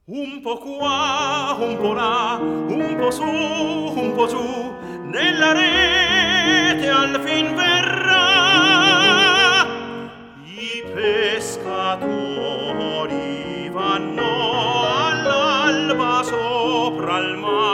Un po' qua, un po' là, un po' su, un po' giù, nella rete al fin verrà. I pescatori vanno all'alba sopra il mare.